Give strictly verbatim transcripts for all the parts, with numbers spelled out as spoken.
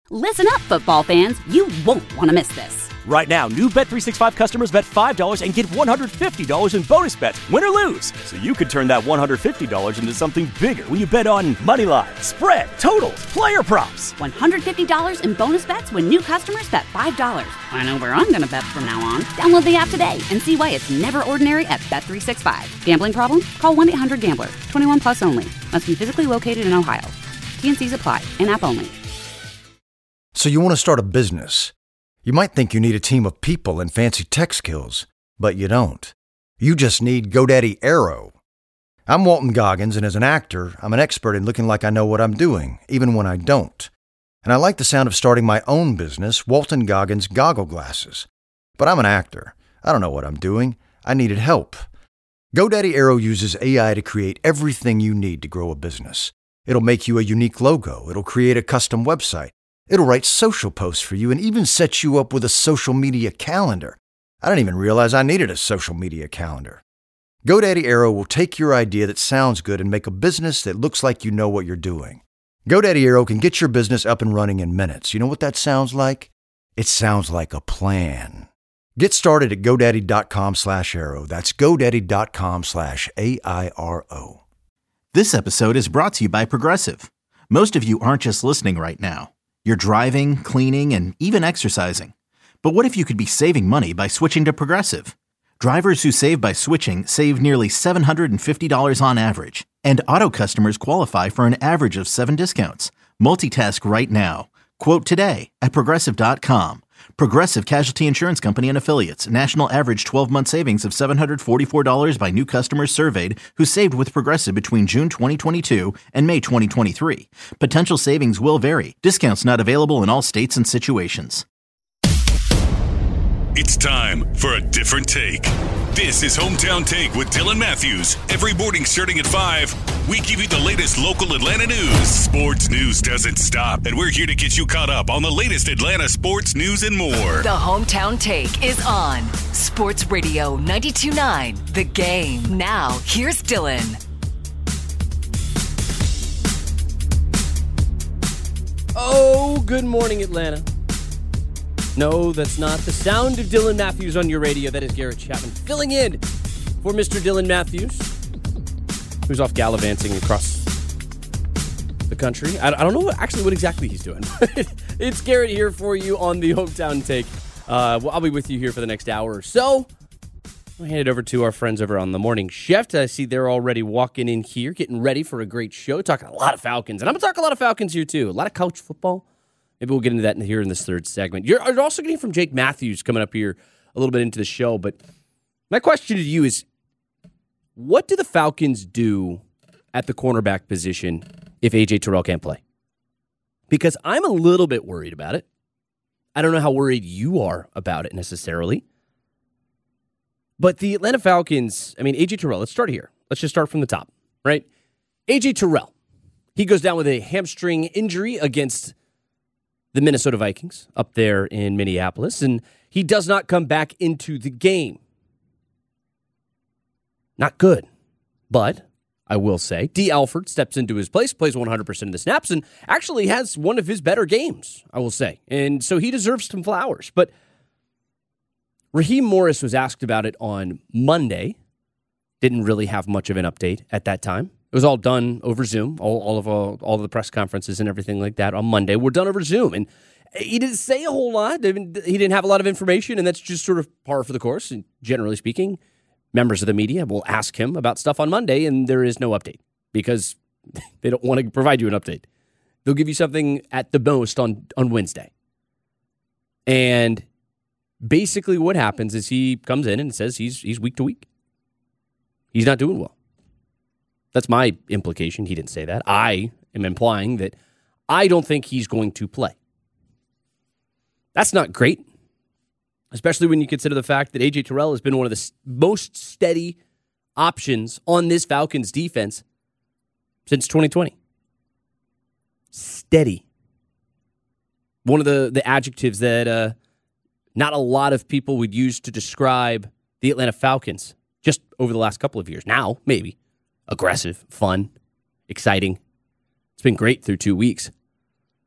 Listen up, football fans. You won't want to miss this. Right now, new Bet three sixty-five customers bet five dollars and get one hundred fifty dollars in bonus bets, win or lose. So you could turn that one hundred fifty dollars into something bigger when you bet on money line, spread, totals, player props. one hundred fifty dollars in bonus bets when new customers bet five dollars. I know where I'm going to bet from now on. Download the app today and see why it's never ordinary at Bet three sixty-five. Gambling problem? Call one eight hundred gambler. twenty-one plus only. Must be physically located in Ohio. T N Cs apply. In-app only. So you want to start a business. You might think you need a team of people and fancy tech skills, but you don't. You just need GoDaddy Aero. I'm Walton Goggins, and as an actor, I'm an expert in looking like I know what I'm doing, even when I don't. And I like the sound of starting my own business, Walton Goggins Goggle Glasses. But I'm an actor. I don't know what I'm doing. I needed help. GoDaddy Aero uses A I to create everything you need to grow a business. It'll make you a unique logo. It'll create a custom website. It'll write social posts for you and even set you up with a social media calendar. I didn't even realize I needed a social media calendar. GoDaddy Aero will take your idea that sounds good and make a business that looks like you know what you're doing. GoDaddy Aero can get your business up and running in minutes. You know what that sounds like? It sounds like a plan. Get started at GoDaddy.com slash Aero. That's GoDaddy.com slash A I R O. This episode is brought to you by Progressive. Most of you aren't just listening right now. You're driving, cleaning, and even exercising. But what if you could be saving money by switching to Progressive? Drivers who save by switching save nearly seven hundred fifty dollars on average. And auto customers qualify for an average of seven discounts. Multitask right now. Quote today at Progressive dot com. Progressive Casualty Insurance Company and Affiliates. National average twelve-month savings of seven hundred forty-four dollars by new customers surveyed who saved with Progressive between June twenty twenty-two and May twenty twenty-three. Potential savings will vary. Discounts not available in all states and situations. It's time for a different take. This is Hometown Take with Dylan Matthews. Every morning starting at five, we give you the latest local Atlanta news. Sports news doesn't stop, and we're here to get you caught up on the latest Atlanta sports news and more. The Hometown Take is on Sports Radio ninety-two point nine, The Game. Now, here's Dylan. Oh, good morning, Atlanta. No, that's not the sound of Dylan Matthews on your radio. That is Garrett Chapman filling in for Mister Dylan Matthews, who's off gallivanting across the country. I, I don't know what, actually what exactly he's doing. It's Garrett here for you on the Hometown Take. Uh, well, I'll be with you here for the next hour or so. I'll hand it over to our friends over on the Morning Shift. I see they're already walking in here, getting ready for a great show, talking a lot of Falcons. And I'm going to talk a lot of Falcons here, too. A lot of college football. Maybe we'll get into that here in this third segment. You're also getting from Jake Matthews coming up here a little bit into the show. But my question to you is, what do the Falcons do at the cornerback position if A J Terrell can't play? Because I'm a little bit worried about it. I don't know how worried you are about it necessarily. But the Atlanta Falcons, I mean, A J Terrell, let's start here. Let's just start from the top, right? A J Terrell, he goes down with a hamstring injury against the Minnesota Vikings up there in Minneapolis, and he does not come back into the game. Not good. But I will say, D. Alford steps into his place, plays one hundred percent of the snaps, and actually has one of his better games, I will say. And so he deserves some flowers. But Raheem Morris was asked about it on Monday. Didn't really have much of an update at that time. It was all done over Zoom. All, all of all, all of the press conferences and everything like that on Monday were done over Zoom. And he didn't say a whole lot. He didn't have a lot of information, and that's just sort of par for the course. And generally speaking, members of the media will ask him about stuff on Monday, and there is no update because they don't want to provide you an update. They'll give you something at the most on, on Wednesday. And basically what happens is he comes in and says he's he's week to week. He's not doing well. That's my implication. He didn't say that. I am implying that I don't think he's going to play. That's not great, especially when you consider the fact that A J Terrell has been one of the most steady options on this Falcons defense since twenty twenty. Steady. One of the, the adjectives that uh, not a lot of people would use to describe the Atlanta Falcons just over the last couple of years. Now, maybe. Aggressive, fun, exciting. It's been great through two weeks.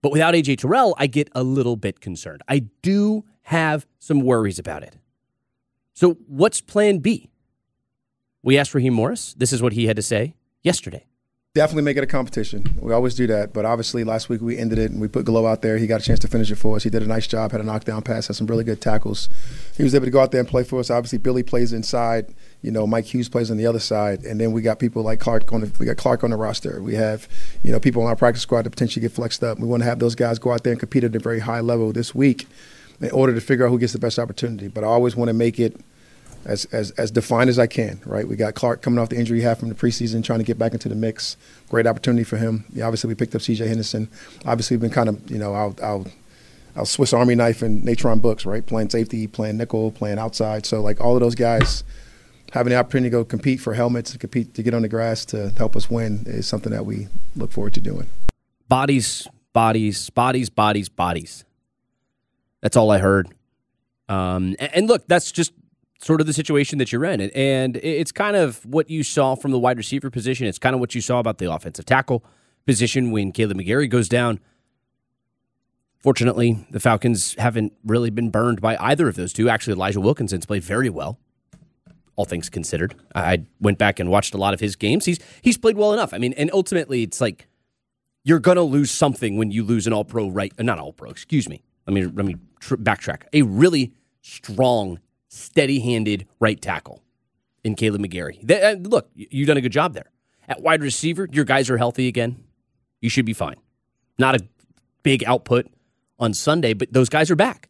But without A J Terrell, I get a little bit concerned. I do have some worries about it. So what's plan B? We asked Raheem Morris. This is what he had to say yesterday. Definitely make it a competition. We always do that. But obviously last week we ended it and we put Glow out there. He got a chance to finish it for us. He did a nice job, had a knockdown pass, had some really good tackles. He was able to go out there and play for us. Obviously Billy plays inside. You know, Mike Hughes plays on the other side. And then we got people like Clark on the, we got Clark on the roster. We have, you know, people on our practice squad that potentially get flexed up. We want to have those guys go out there and compete at a very high level this week in order to figure out who gets the best opportunity. But I always want to make it As, as as defined as I can, right? We got Clark coming off the injury he had from the preseason, trying to get back into the mix. Great opportunity for him. Yeah, obviously, we picked up C J Henderson. Obviously, we've been kind of, you know, our, our, our Swiss Army knife and Natron Books, right? Playing safety, playing nickel, playing outside. So, like, all of those guys having the opportunity to go compete for helmets, to compete, to get on the grass, to help us win is something that we look forward to doing. Bodies, bodies, bodies, bodies, bodies. That's all I heard. Um, and, and look, that's just sort of the situation that you're in. And it's kind of what you saw from the wide receiver position. It's kind of what you saw about the offensive tackle position when Kaleb McGary goes down. Fortunately, the Falcons haven't really been burned by either of those two. Actually, Elijah Wilkinson's played very well, all things considered. I went back and watched a lot of his games. He's he's played well enough. I mean, and ultimately, it's like you're going to lose something when you lose an all-pro right, not all-pro, excuse me. Let me, let me tr- backtrack. A really strong, steady-handed right tackle in Kaleb McGary. They, uh, look, you've done a good job there. At wide receiver, your guys are healthy again. You should be fine. Not a big output on Sunday, but those guys are back.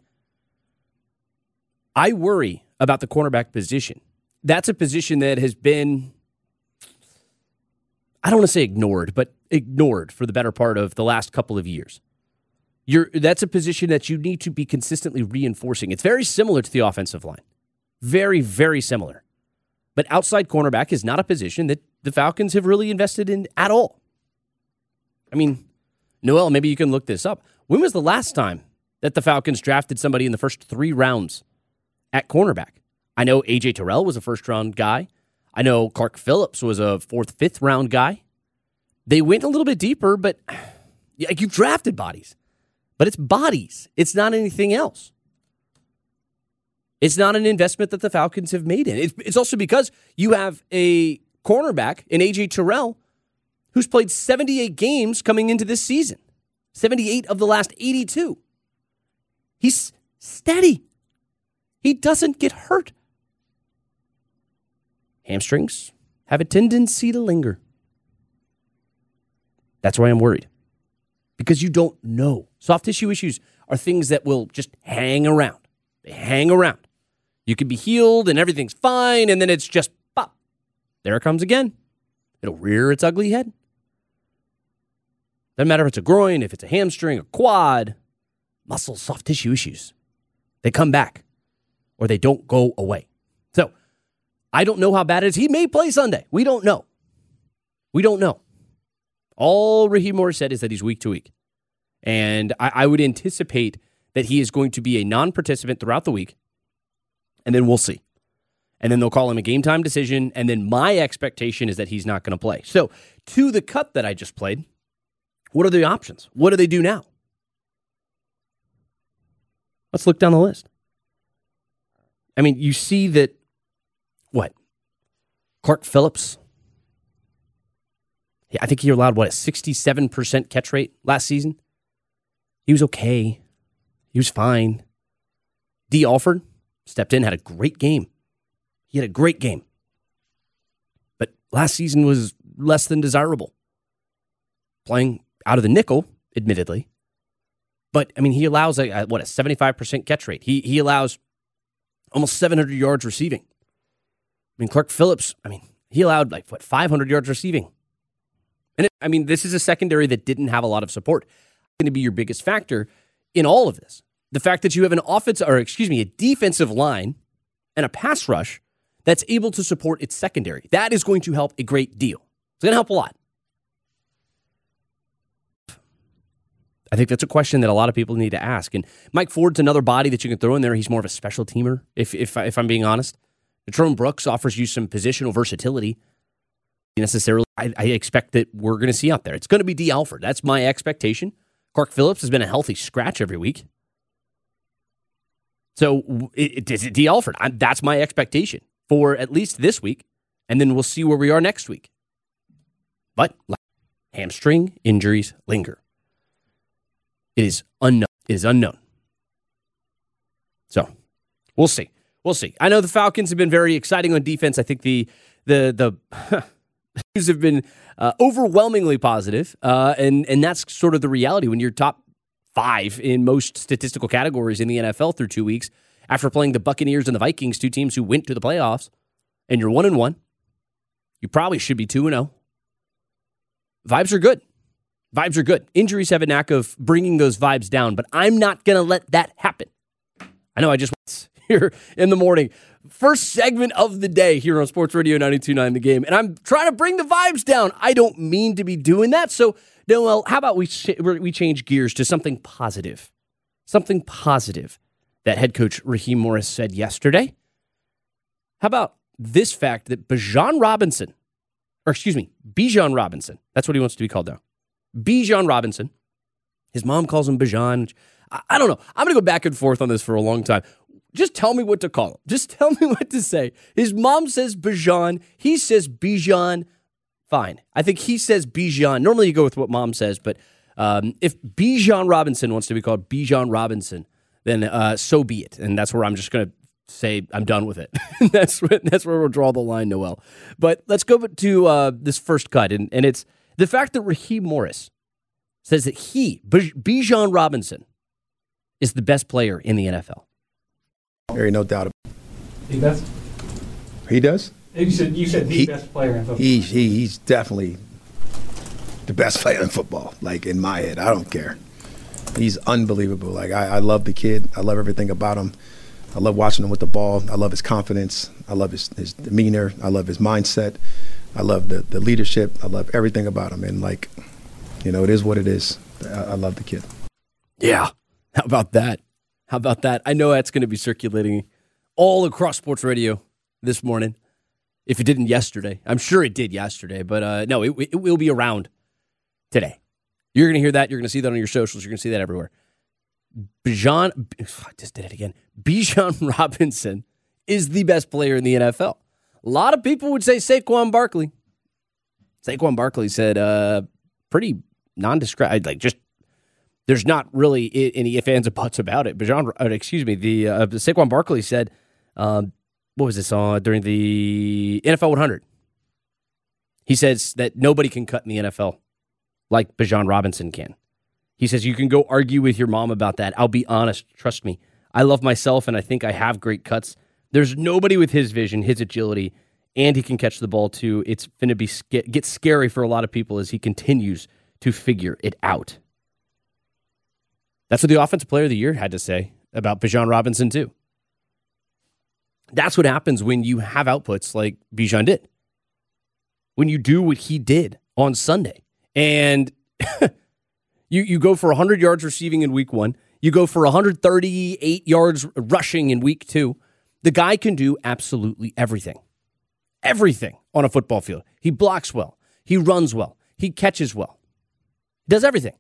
I worry about the cornerback position. That's a position that has been, I don't want to say ignored, but ignored for the better part of the last couple of years. You're, that's a position that you need to be consistently reinforcing. It's very similar to the offensive line. Very, very similar. But outside cornerback is not a position that the Falcons have really invested in at all. I mean, Noel, maybe you can look this up. When was the last time that the Falcons drafted somebody in the first three rounds at cornerback? I know A J Terrell was a first-round guy. I know Clark Phillips was a fourth, fifth-round guy. They went a little bit deeper, but like you've drafted bodies. But it's bodies. It's not anything else. It's not an investment that the Falcons have made in. It's, it's also because you have a cornerback in A J Terrell who's played seventy-eight games coming into this season. seventy-eight of the last eighty-two. He's steady. He doesn't get hurt. Hamstrings have a tendency to linger. That's why I'm worried. Because you don't know. Soft tissue issues are things that will just hang around. They hang around. You can be healed and everything's fine, and then it's just pop. There it comes again. It'll rear its ugly head. Doesn't matter if it's a groin, if it's a hamstring, a quad, muscle, soft tissue issues. They come back, or they don't go away. So, I don't know how bad it is. He may play Sunday. We don't know. We don't know. All Raheem Morris said is that he's week to week. And I, I would anticipate that he is going to be a non-participant throughout the week. And then we'll see. And then they'll call him a game time decision. And then my expectation is that he's not going to play. So to the cut that I just played, what are the options? What do they do now? Let's look down the list. I mean, you see that, what? Clark Phillips. I think he allowed, what, a sixty-seven percent catch rate last season? He was okay. He was fine. Dee Alford stepped in, had a great game. He had a great game. But last season was less than desirable. Playing out of the nickel, admittedly. But, I mean, he allows, a, a, what, a seventy-five percent catch rate. He, he allows almost seven hundred yards receiving. I mean, Clark Phillips, I mean, he allowed, like, what, five hundred yards receiving. And, it, I mean, this is a secondary that didn't have a lot of support. It's going to be your biggest factor in all of this. The fact that you have an offensive, or excuse me, a defensive line and a pass rush that's able to support its secondary. That is going to help a great deal. It's going to help a lot. I think that's a question that a lot of people need to ask. And Mike Ford's another body that you can throw in there. He's more of a special teamer, if if, if I'm being honest. Natrone Brooks offers you some positional versatility. Necessarily, I, I expect that we're going to see out there. It's going to be Dee Alford. That's my expectation. Clark Phillips has been a healthy scratch every week. So it, it, is it D. Alford? I, that's my expectation for at least this week, and then we'll see where we are next week. But hamstring injuries linger. It is unknown. It is unknown. So we'll see. We'll see. I know the Falcons have been very exciting on defense. I think the the the news have been uh, overwhelmingly positive, uh, and and that's sort of the reality when you're top five in most statistical categories in the N F L through two weeks after playing the Buccaneers and the Vikings, two teams who went to the playoffs, and you're one and one. You probably should be two and zero. Vibes are good. Vibes are good. Injuries have a knack of bringing those vibes down, but I'm not going to let that happen. I know I just went here in the morning. First segment of the day here on Sports Radio ninety-two point nine The Game, and I'm trying to bring the vibes down. I don't mean to be doing that, so Noel, how about we ch- we change gears to something positive? Something positive that head coach Raheem Morris said yesterday. How about this fact that Bijan Robinson, or excuse me, Bijan Robinson, that's what he wants to be called now. Bijan Robinson. His mom calls him Bijan. I, I don't know. I'm going to go back and forth on this for a long time. Just tell me what to call him. Just tell me what to say. His mom says Bijan. He says Bijan. Fine. I think he says Bijan. Normally you go with what mom says, but um, if Bijan Robinson wants to be called Bijan Robinson, then uh, so be it. And that's where I'm just going to say I'm done with it. that's, where, that's where we'll draw the line, Noel. But let's go to uh, this first cut, and, and it's the fact that Raheem Morris says that he, Bij- Bijan Robinson, is the best player in the N F L. There ain't no doubt about it. He does? He does? You said, you said the he, best player in football. He, he, he's definitely the best player in football, like in my head. I don't care. He's unbelievable. Like I, I love the kid. I love everything about him. I love watching him with the ball. I love his confidence. I love his, his demeanor. I love his mindset. I love the, the leadership. I love everything about him. And, like, you know, it is what it is. I, I love the kid. Yeah. How about that? How about that? I know that's going to be circulating all across sports radio this morning. If it didn't yesterday. I'm sure it did yesterday. But, uh, no, it, it will be around today. You're going to hear that. You're going to see that on your socials. You're going to see that everywhere. Bijan, I just did it again. Bijan Robinson is the best player in the N F L. A lot of people would say Saquon Barkley. Saquon Barkley said, uh, pretty nondescript, like just, there's not really any ifs, ands, or buts about it. Bijan, uh, excuse me, the uh, Saquon Barkley said, um, what was this on during the N F L one hundred? He says that nobody can cut in the N F L like Bijan Robinson can. He says, you can go argue with your mom about that. I'll be honest. Trust me. I love myself, and I think I have great cuts. There's nobody with his vision, his agility, and he can catch the ball, too. It's going to be get scary for a lot of people as he continues to figure it out. That's what the Offensive Player of the Year had to say about Bijan Robinson, too. That's what happens when you have outputs like Bijan did. When you do what he did on Sunday. And you, you go for one hundred yards receiving in week one. You go for one hundred thirty-eight yards rushing in week two. The guy can do absolutely everything. Everything on a football field. He blocks well. He runs well. He catches well. Does everything.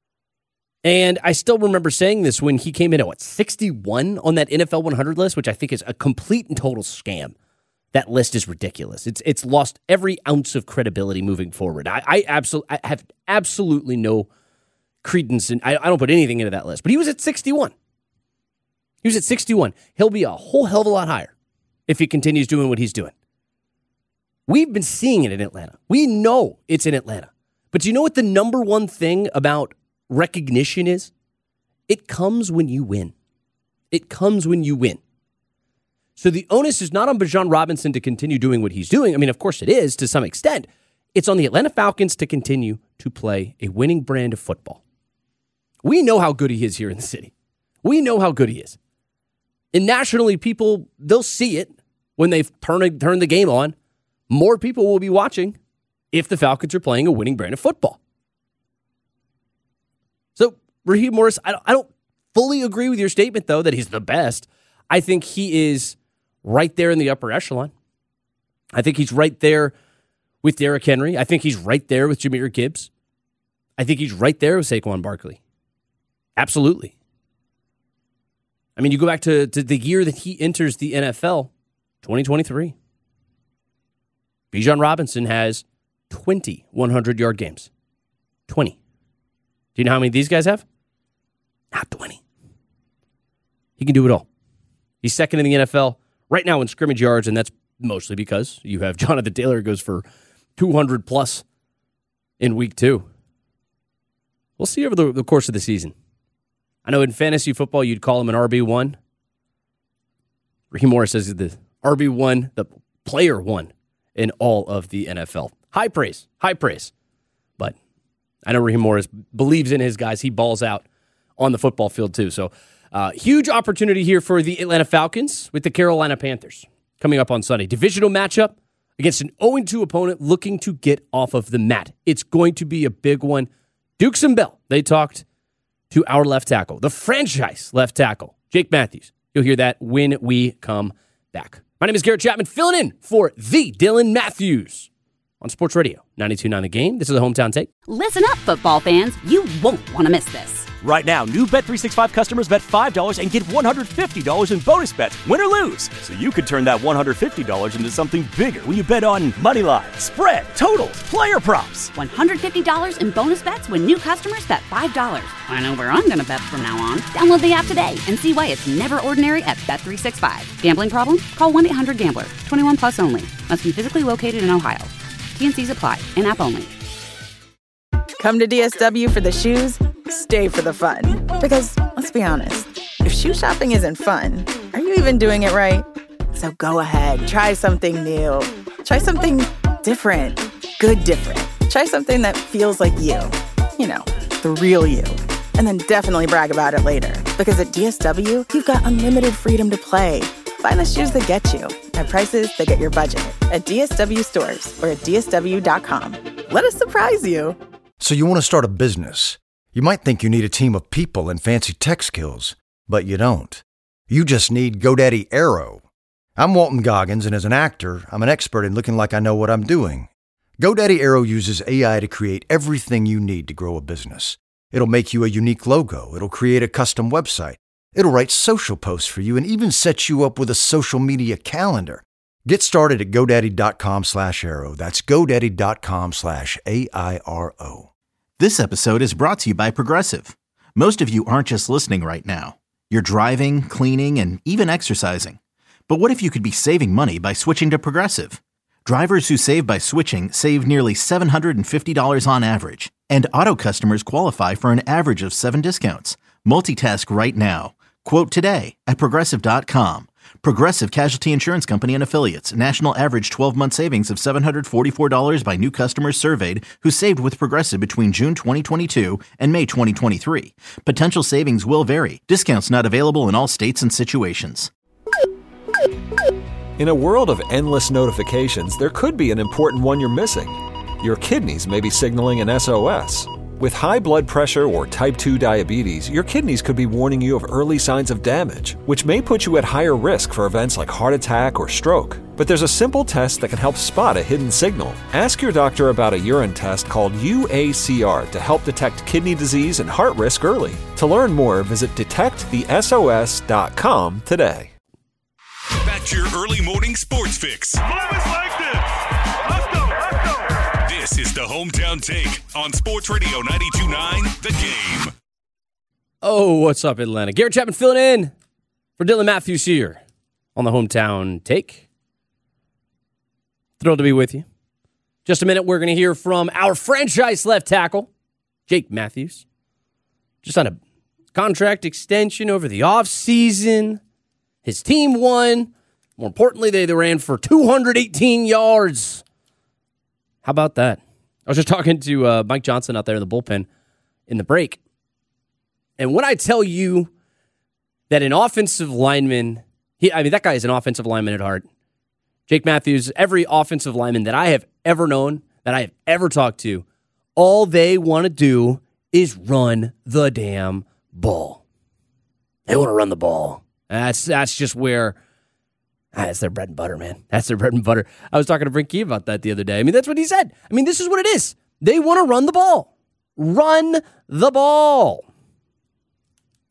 And I still remember saying this when he came in at, what, sixty-one on that N F L one hundred list, which I think is a complete and total scam. That list is ridiculous. It's it's lost every ounce of credibility moving forward. I, I, absol- I have absolutely no credence, and I, I don't put anything into that list. But he was at sixty-one. He was at sixty-one. He'll be a whole hell of a lot higher if he continues doing what he's doing. We've been seeing it in Atlanta. We know it's in Atlanta. But do you know what the number one thing about recognition is? It comes when you win. It comes when you win. So the onus is not on Bijan Robinson to continue doing what he's doing. I mean, of course it is to some extent. It's on the Atlanta Falcons to continue to play a winning brand of football. We know how good he is here in the city. We know how good he is. And nationally, people, they'll see it when they turn, turn the game on. More people will be watching if the Falcons are playing a winning brand of football. So, Raheem Morris, I don't, I don't fully agree with your statement, though, that he's the best. I think he is right there in the upper echelon. I think he's right there with Derrick Henry. I think he's right there with Jahmyr Gibbs. I think he's right there with Saquon Barkley. Absolutely. I mean, you go back to, to the year that he enters the N F L, twenty twenty-three. Bijan Robinson has twenty hundred-yard games. twenty. Do you know how many these guys have? Not twenty. He can do it all. He's second in the N F L right now in scrimmage yards, and that's mostly because you have Jonathan Taylor who goes for two hundred plus in week two. We'll see over the, the course of the season. I know in fantasy football you'd call him an R B one. Raheem Morris says he's the R B one, the player one in all of the N F L. High praise, high praise. But I know Raheem Morris believes in his guys. He balls out on the football field too. So uh, huge opportunity here for the Atlanta Falcons with the Carolina Panthers coming up on Sunday. Divisional matchup against an oh and two opponent looking to get off of the mat. It's going to be a big one. Dukes and Bell, they talked to our left tackle, the franchise left tackle, Jake Matthews. You'll hear that when we come back. My name is Garrett Chapman, filling in for the Dylan Matthews on Sports Radio ninety-two point nine The Game. This is the Hometown Take. Listen up, football fans. You won't want to miss this. Right now, new Bet three sixty-five customers bet five dollars and get one hundred fifty dollars in bonus bets, win or lose. So you could turn that one hundred fifty dollars into something bigger when you bet on money line, spread, totals, player props. one hundred fifty dollars in bonus bets when new customers bet five dollars. I know where I'm going to bet from now on. Download the app today and see why it's never ordinary at Bet three sixty-five. Gambling problem? Call one eight hundred gambler. twenty-one plus only. Must be physically located in Ohio. T N Cs apply. In-app only. Come to D S W for the shoes, stay for the fun. Because, let's be honest, if shoe shopping isn't fun, are you even doing it right? So go ahead, try something new. Try something different. Good different. Try something that feels like you. You know, the real you. And then definitely brag about it later. Because at D S W, you've got unlimited freedom to play. Find the shoes that get you at prices that get your budget at D S W stores or at D S W dot com. Let us surprise you. So you want to start a business. You might think you need a team of people and fancy tech skills, but you don't. You just need GoDaddy Aero. I'm Walton Goggins, and as an actor, I'm an expert in looking like I know what I'm doing. GoDaddy Aero uses A I to create everything you need to grow a business. It'll make you a unique logo. It'll create a custom website. It'll write social posts for you and even set you up with a social media calendar. Get started at GoDaddy.com slash Aero. That's GoDaddy.com slash A I R O. This episode is brought to you by Progressive. Most of you aren't just listening right now. You're driving, cleaning, and even exercising. But what if you could be saving money by switching to Progressive? Drivers who save by switching save nearly seven hundred fifty dollars on average. And auto customers qualify for an average of seven discounts. Multitask right now. Quote today at Progressive dot com. Progressive Casualty Insurance Company and Affiliates. National average twelve-month savings of seven hundred forty-four dollars by new customers surveyed who saved with Progressive between June twenty twenty-two and May twenty twenty-three. Potential savings will vary. Discounts not available in all states and situations. In a world of endless notifications, there could be an important one you're missing. Your kidneys may be signaling an S O S. With high blood pressure or type two diabetes, your kidneys could be warning you of early signs of damage, which may put you at higher risk for events like heart attack or stroke. But there's a simple test that can help spot a hidden signal. Ask your doctor about a urine test called U A C R to help detect kidney disease and heart risk early. To learn more, visit detect the S O S dot com today. Back to your early morning sports fix. Always like this. Let's go, let's go. This is the Hometown Take on Sports Radio ninety-two point nine The Game. Oh, what's up, Atlanta? Garrett Chapman filling in for Dylan Matthews here on the Hometown Take. Thrilled to be with you. Just a minute, we're going to hear from our franchise left tackle, Jake Matthews. Just on a contract extension over the offseason. His team won. More importantly, they, they ran for two hundred eighteen yards. How about that? I was just talking to uh, Mike Johnson out there in the bullpen in the break. And when I tell you that an offensive lineman, he, I mean, that guy is an offensive lineman at heart. Jake Matthews, every offensive lineman that I have ever known, that I have ever talked to, all they want to do is run the damn ball. They want to run the ball. That's that's just where, that's their bread and butter, man. That's their bread and butter. I was talking to Brink Key about that the other day. I mean, that's what he said. I mean, this is what it is. They want to run the ball. Run the ball.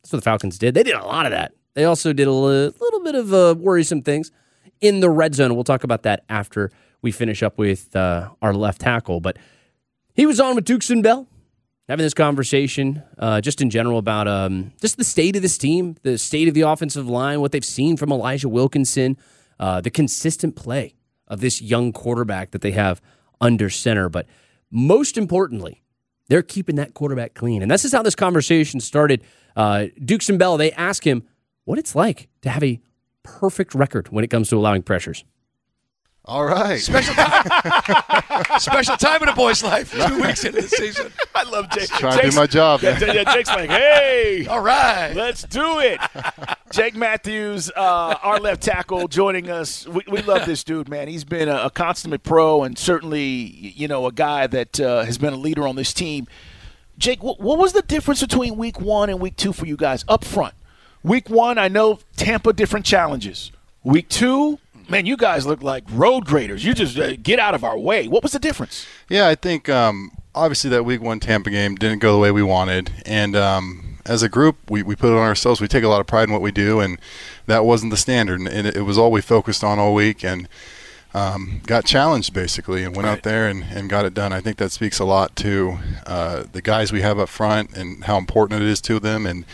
That's what the Falcons did. They did a lot of that. They also did a li- little bit of uh, worrisome things in the red zone. We'll talk about that after we finish up with uh, our left tackle. But he was on with Dukes and Bell, having this conversation uh, just in general about um, just the state of this team, the state of the offensive line, what they've seen from Elijah Wilkinson, uh, the consistent play of this young quarterback that they have under center. But most importantly, they're keeping that quarterback clean. And this is how this conversation started. Uh, Dukes and Bell, they ask him what it's like to have a perfect record when it comes to allowing pressures. All right. Special time. Special time in a boy's life. Two weeks into the season. I love Jake. Trying to do my job. Yeah, yeah, Jake's like, hey. All right. Let's do it. Jake Matthews, uh, our left tackle, joining us. We, we love this dude, man. He's been a, a consummate pro and certainly, you know, a guy that uh, has been a leader on this team. Jake, what, what was the difference between week one and week two for you guys up front? Week one, I know Tampa, different challenges. Week two, man, you guys look like road graders. You just uh, get out of our way. What was the difference? Yeah, I think um, obviously that week one Tampa game didn't go the way we wanted. And um, as a group, we, we put it on ourselves. We take a lot of pride in what we do, and that wasn't the standard. And it, it was all we focused on all week and um, got challenged basically and went right out there and, and got it done. I think that speaks a lot to uh, the guys we have up front and how important it is to them. And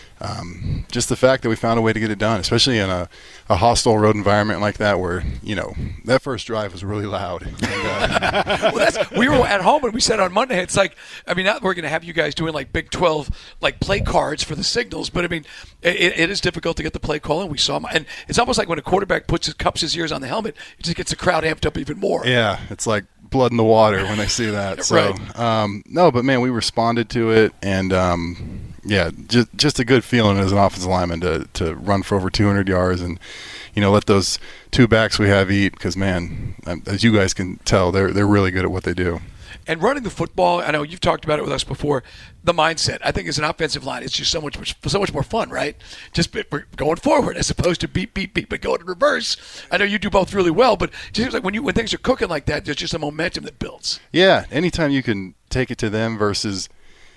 Um, just the fact that we found a way to get it done, especially in a, a hostile road environment like that where, you know, that first drive was really loud. And, uh, well, that's, we were at home and we said on Monday, it's like, I mean, not we're going to have you guys doing like Big twelve, like play cards for the signals, but I mean, it, it is difficult to get the play call, and we saw, and it's almost like when a quarterback puts his cups his ears on the helmet, it just gets the crowd amped up even more. Yeah, it's like blood in the water when they see that. So, right. um, no, but man, we responded to it, and um, yeah, just just a good feeling as an offensive lineman to to run for over two hundred yards and, you know, let those two backs we have eat, because man, as you guys can tell, they're they're really good at what they do. And running the football, I know you've talked about it with us before, the mindset, I think as an offensive line, it's just so much so much more fun, right? Just going forward as opposed to beep, beep, beep, but going in reverse. I know you do both really well, but it seems like when you when things are cooking like that, there's just a momentum that builds. Yeah, anytime you can take it to them versus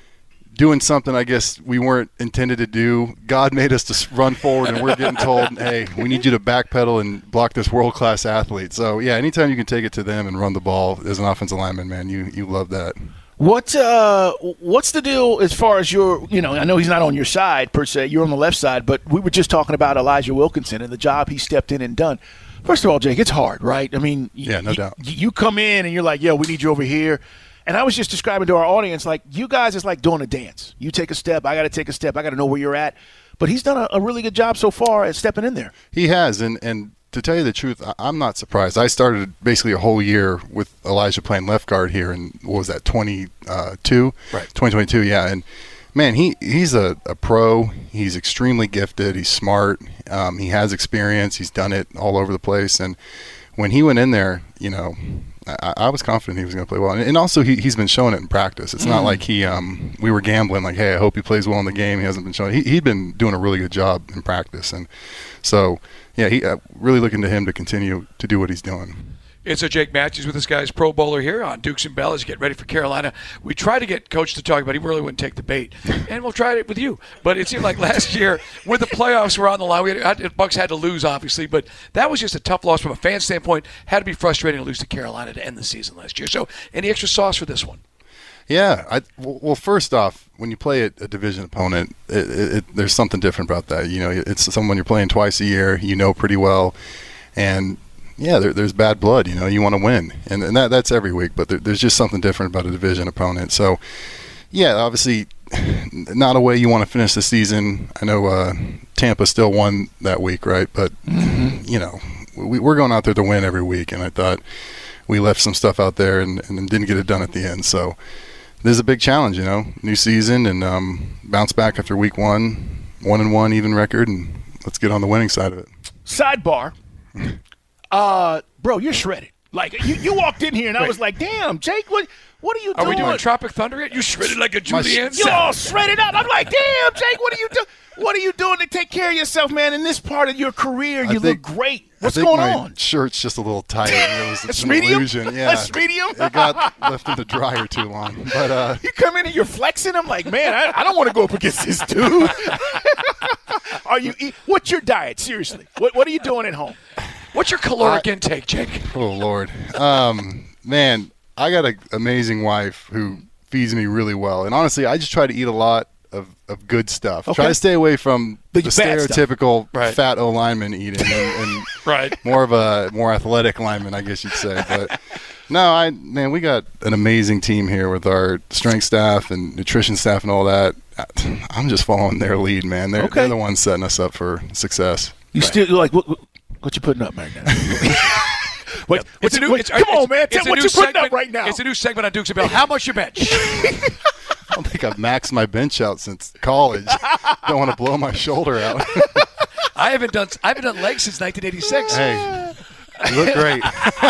doing something I guess we weren't intended to do. God made us to run forward, and we're getting told, hey, we need you to backpedal and block this world-class athlete. So, yeah, anytime you can take it to them and run the ball as an offensive lineman, man, you, you love that. What uh, what's the deal as far as your, you know, I know he's not on your side per se, you're on the left side, but we were just talking about Elijah Wilkinson and the job he stepped in and done. First of all, Jake, it's hard, right? I mean, yeah, no you, doubt. You come in and you're like, yo, we need you over here. And I was just describing to our audience, like, you guys is like doing a dance. You take a step, I got to take a step, I got to know where you're at. But he's done a, a really good job so far at stepping in there. He has, and, and to tell you the truth, I'm not surprised. I started basically a whole year with Elijah playing left guard here in, what was that, twenty-two? Right. twenty twenty-two, yeah. And, man, he, he's a, a pro. He's extremely gifted. He's smart. Um, he has experience. He's done it all over the place. And when he went in there, you know, I, I was confident he was going to play well. And, and also he, he's been showing it in practice. It's mm. not like he um, we were gambling like, hey, I hope he plays well in the game. He hasn't been showing. He, he'd been doing a really good job in practice. And so, yeah, he uh, really looking to him to continue to do what he's doing. It's a Jake Matthews with this guy's Pro Bowler here on Dukes and Bell as you get ready for Carolina. We tried to get Coach to talk about it. He really wouldn't take the bait. And we'll try it with you. But it seemed like last year when the playoffs were on the line, we had, Bucks had to lose, obviously. But that was just a tough loss from a fan standpoint. Had to be frustrating to lose to Carolina to end the season last year. So any extra sauce for this one? Yeah. I, well, first off, when you play a, a division opponent, it, it, it, there's something different about that. You know, it's someone you're playing twice a year. You know pretty well. And yeah, there, there's bad blood. You know, you want to win, and, and that that's every week. But there, there's just something different about a division opponent. So, yeah, obviously, not a way you want to finish the season. I know uh, Tampa still won that week, right? But mm-hmm. you know, we, we're going out there to win every week, and I thought we left some stuff out there and, and didn't get it done at the end. So, this is a big challenge. You know, new season and um, bounce back after week one, one and one even record, and let's get on the winning side of it. Sidebar. Uh, bro, you're shredded. Like, you, you walked in here, and I was like, damn, Jake, what what are you doing? Are we doing Tropic Thunder yet? You shredded like a Julianne. You're all shredded up. I'm like, damn, Jake, what are you doing? What are you doing? take care of yourself, man. In this part of your career, you think, look great. What's I think going my on? Shirt's just a little tight. It was It's an medium? illusion. Yeah. It's medium? It got left in the dryer too long. But uh, you come in and you're flexing. I'm like, man, I, I don't want to go up against this dude. Are you? Eat, what's your diet? Seriously, what what are you doing at home? What's your caloric I, intake, Jake? Oh Lord, um, man, I got an amazing wife who feeds me really well, and honestly, I just try to eat a lot of, of good stuff. Okay. Try to stay away from the, the stereotypical right. fat O lineman eating, and, and right. more of a more athletic lineman, I guess you'd say. But no, I man, we got an amazing team here with our strength staff and nutrition staff and all that. I'm just following their lead, man. They're, okay. they're the ones setting us up for success. You right. still like what, what you putting up right now? What, it's a new, what, it's, come it's, on, man. Tell what you putting segment, up right now. It's a new segment on Dukes and Bell. How much you bench? I don't think I've maxed my bench out since college. Don't want to blow my shoulder out. I haven't done I haven't done legs since nineteen eighty-six. Hey, you look great.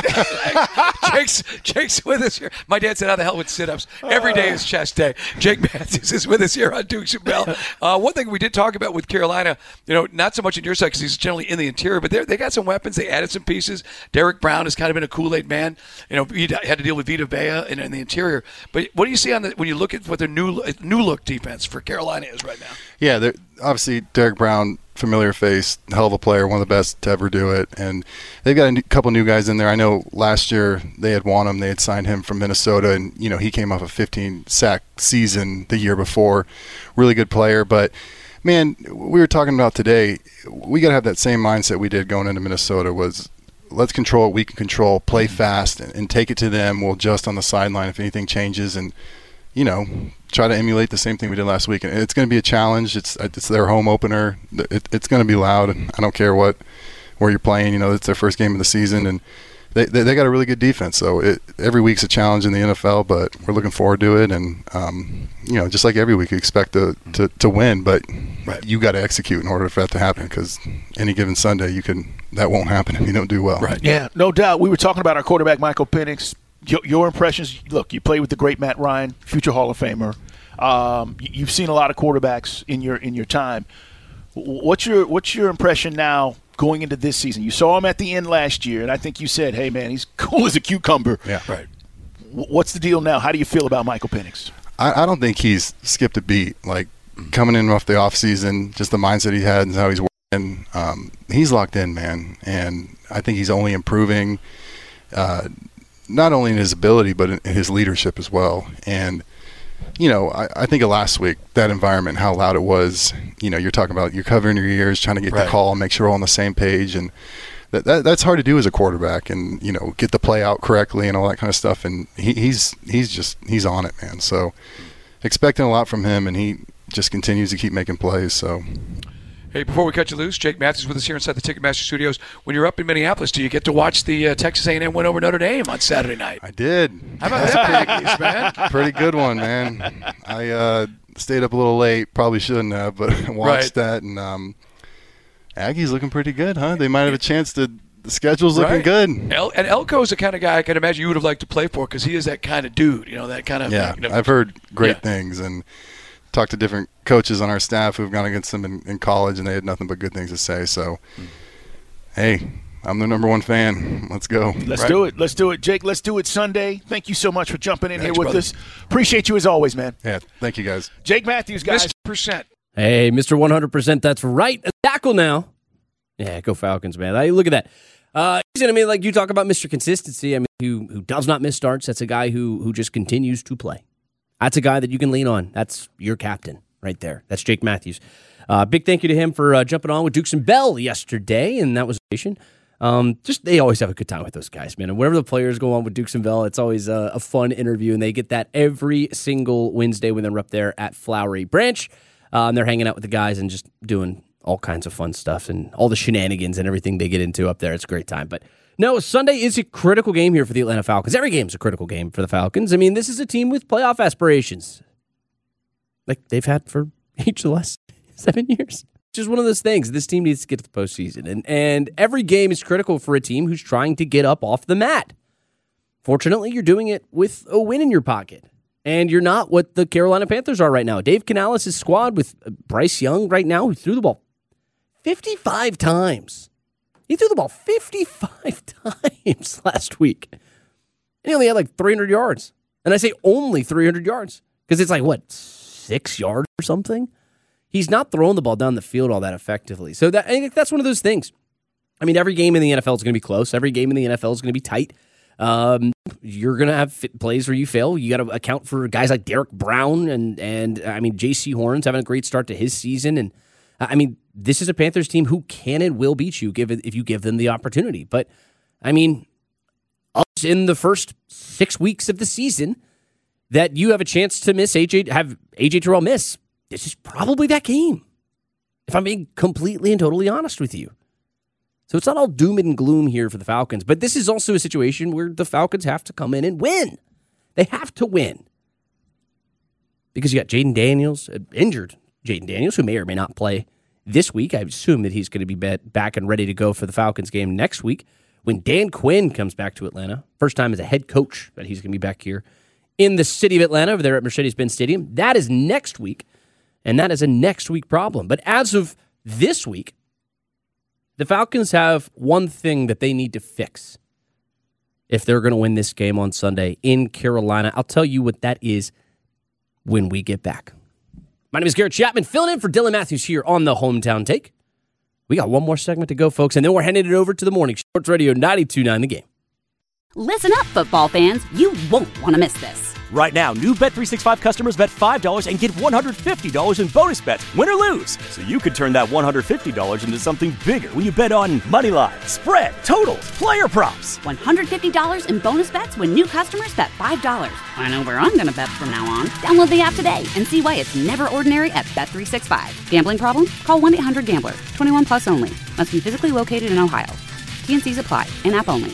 Jake's, Jake's with us here. My dad said, how the hell with sit-ups? Every day is chest day. Jake Matthews is with us here on Dukes and Bell. Uh, one thing we did talk about with Carolina, you know, not so much in your side because he's generally in the interior, but they got some weapons. They added some pieces. Derek Brown has kind of been a Kool-Aid man. You know, he had to deal with Vita Vea in, in the interior. But what do you see on the when you look at what their new new look defense for Carolina is right now? Yeah, obviously Derek Brown, familiar face, hell of a player, one of the best to ever do it. And they've got a new, couple new guys in there. I know last year they had won him. They had signed him from Minnesota, and, you know, he came off a fifteen sack season the year before. Really good player. But, man, we were talking about today, we got to have that same mindset we did going into Minnesota was let's control what we can control, play fast, and, and take it to them. We'll adjust on the sideline if anything changes. And, you know, try to emulate the same thing we did last week. And it's going to be a challenge. It's it's their home opener. It, it's going to be loud. I don't care what where you're playing. You know, it's their first game of the season, and they they, they got a really good defense. So it, every week's a challenge in the N F L, but we're looking forward to it. And um, you know, just like every week, you expect to to, to win, but right. you got to execute in order for that to happen. Because any given Sunday, you can that won't happen if you don't do well. Right. Yeah. No doubt. We were talking about our quarterback, Michael Penix. Your, your impressions, look, you played with the great Matt Ryan, future Hall of Famer. Um, you've seen a lot of quarterbacks in your in your time. What's your what's your impression now going into this season? You saw him at the end last year, and I think you said, hey, man, he's cool as a cucumber. Yeah. Right. What's the deal now? How do you feel about Michael Penix? I, I don't think he's skipped a beat. Like, coming in off the offseason, just the mindset he had and how he's working, um, he's locked in, man. And I think he's only improving uh, – not only in his ability, but in his leadership as well. And, you know, I, I think of last week, that environment, how loud it was. You know, you're talking about you're covering your ears, trying to get right. the call, make sure we're all on the same page. And that, that that's hard to do as a quarterback and, you know, get the play out correctly and all that kind of stuff. And he, he's he's just he's on it, man. So expecting a lot from him, and he just continues to keep making plays. So. Hey, before we cut you loose, Jake Matthews with us here inside the Ticketmaster Studios. When you're up in Minneapolis, do you get to watch the uh, Texas A and M win over Notre Dame on Saturday night? I did. How about that, Aggies, man? Pretty good one, man. I uh, stayed up a little late. Probably shouldn't have, but watched right. that. And um, Aggies looking pretty good, huh? They might have a chance to – the schedule's looking right. good. El- and Elko's the kind of guy I can imagine you would have liked to play for because he is that kind of dude, you know, that kind of – Yeah, you know, I've heard great yeah. things and – talked to different coaches on our staff who've gone against them in, in college, and they had nothing but good things to say. So, mm. hey, I'm the number one fan. Let's go. Let's right. do it. Let's do it. Jake, let's do it Sunday. Thank you so much for jumping in Thanks, here with brother. us. Appreciate you as always, man. Yeah, thank you, guys. Jake Matthews, guys. Mister Percent. Hey, Mister one hundred percent, that's right. A tackle now. Yeah, go Falcons, man. I, look at that. Uh, I mean, like you talk about Mister Consistency, I mean, who, who does not miss starts. That's a guy who who just continues to play. That's a guy that you can lean on. That's your captain. Right there. That's Jake Matthews. Uh, big thank you to him for uh, jumping on with Dukes and Bell yesterday, and that was um, just they always have a good time with those guys, man. And whenever the players go on with Dukes and Bell, it's always a, a fun interview, and they get that every single Wednesday when they're up there at Flowery Branch. Uh, and they're hanging out with the guys and just doing all kinds of fun stuff and all the shenanigans and everything they get into up there. It's a great time. But no, Sunday is a critical game here for the Atlanta Falcons. Every game is a critical game for the Falcons. I mean, this is a team with playoff aspirations. Like they've had for each of the last seven years. Just one of those things. This team needs to get to the postseason. And, and every game is critical for a team who's trying to get up off the mat. Fortunately, you're doing it with a win in your pocket. And you're not what the Carolina Panthers are right now. Dave Canales' squad with Bryce Young right now, who threw the ball fifty-five times. He threw the ball fifty-five times last week. And he only had like three hundred yards. And I say only three hundred yards because it's like, what, six yards or something? He's not throwing the ball down the field all that effectively. So that I think that's one of those things. I mean, every game in the N F L is going to be close. Every game in the N F L is going to be tight. Um, you're going to have fit plays where you fail. You got to account for guys like Derek Brown and, and I mean, J C Horn's having a great start to his season. And I mean, this is a Panthers team who can and will beat you give it, if you give them the opportunity. But, I mean, in the first six weeks of the season that you have a chance to miss A J, have A J Terrell miss, this is probably that game, if I'm being completely and totally honest with you. So it's not all doom and gloom here for the Falcons, but this is also a situation where the Falcons have to come in and win. They have to win. Because you got Jaden Daniels, injured Jaden Daniels, who may or may not play this week. I assume that he's going to be back and ready to go for the Falcons game next week when Dan Quinn comes back to Atlanta. First time as a head coach that he's going to be back here in the city of Atlanta over there at Mercedes-Benz Stadium. That is next week, and that is a next week problem. But as of this week, the Falcons have one thing that they need to fix if they're going to win this game on Sunday in Carolina. I'll tell you what that is when we get back. My name is Garrett Chapman, filling in for Dylan Matthews here on the Hometown Take. We got one more segment to go, folks, and then we're handing it over to the morning. Sports Radio ninety-two point nine The Game. Listen up, football fans. You won't want to miss this. Right now, new Bet three sixty-five customers bet five dollars and get one hundred fifty dollars in bonus bets, win or lose. So you could turn that one hundred fifty dollars into something bigger when you bet on money line, spread, totals, player props. one hundred fifty dollars in bonus bets when new customers bet five dollars. I know where I'm going to bet from now on. Download the app today and see why it's never ordinary at Bet three sixty-five. Gambling problem? Call one eight hundred gambler. twenty-one plus only. Must be physically located in Ohio. T and C's apply. In-app only.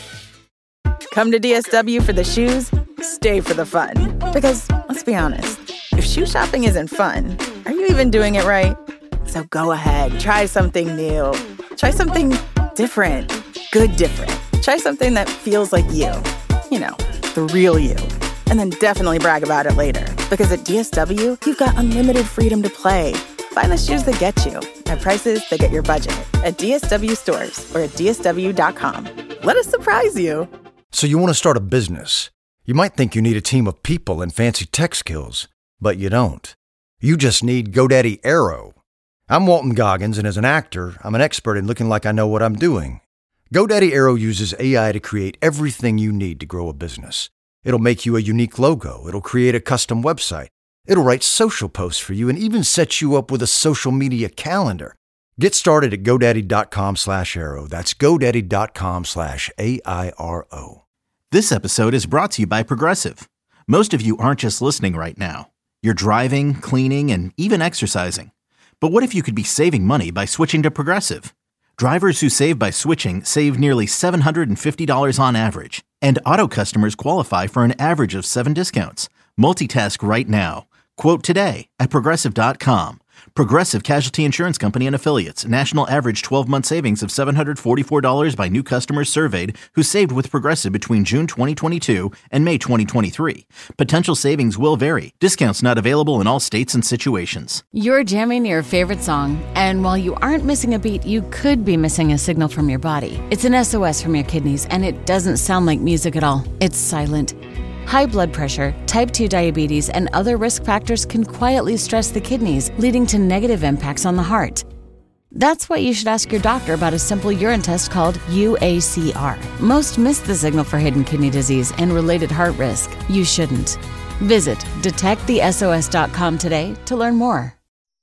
Come to D S W for the shoes, stay for the fun. Because, let's be honest, if shoe shopping isn't fun, are you even doing it right? So go ahead, try something new. Try something different. Good different. Try something that feels like you. You know, the real you. And then definitely brag about it later. Because at D S W, you've got unlimited freedom to play. Find the shoes that get you at prices that get your budget at D S W stores or at D S W dot com. Let us surprise you. So you want to start a business. You might think you need a team of people and fancy tech skills, but you don't. You just need GoDaddy Aero. I'm Walton Goggins, and as an actor, I'm an expert in looking like I know what I'm doing. GoDaddy Aero uses A I to create everything you need to grow a business. It'll make you a unique logo. It'll create a custom website. It'll write social posts for you and even set you up with a social media calendar. Get started at GoDaddy.com slash Aero. That's GoDaddy.com slash A I R O. This episode is brought to you by Progressive. Most of you aren't just listening right now. You're driving, cleaning, and even exercising. But what if you could be saving money by switching to Progressive? Drivers who save by switching save nearly seven hundred fifty dollars on average. And auto customers qualify for an average of seven discounts. Multitask right now. Quote today at Progressive dot com. Progressive Casualty Insurance Company and Affiliates. National average twelve-month savings of seven hundred forty-four dollars by new customers surveyed who saved with Progressive between June twenty twenty-two and May twenty twenty-three. Potential savings will vary. Discounts not available in all states and situations. You're jamming your favorite song, and while you aren't missing a beat, you could be missing a signal from your body. It's an S O S from your kidneys, and it doesn't sound like music at all. It's silent. High blood pressure, type two diabetes, and other risk factors can quietly stress the kidneys, leading to negative impacts on the heart. That's why you should ask your doctor about a simple urine test called U A C R. Most miss the signal for hidden kidney disease and related heart risk. You shouldn't. Visit detect the S O S dot com today to learn more.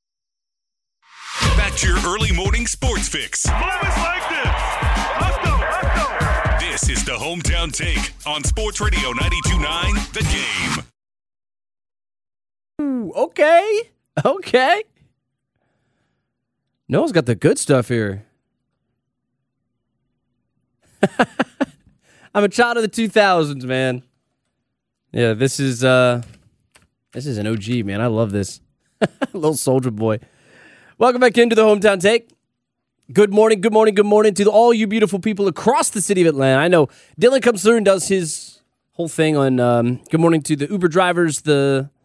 Back to your early morning sports fix. Move it like this. Let's go, let's go. This is the Hometown Take on Sports Radio ninety-two point nine The Game. Ooh, okay. Okay. Noah's got the good stuff here. I'm a child of the two thousands, man. Yeah, this is uh, this is an O G, man. I love this. Little soldier boy. Welcome back into the Hometown Take. Good morning, good morning, good morning to all you beautiful people across the city of Atlanta. I know Dylan comes through and does his whole thing on um, good morning to the Uber drivers, the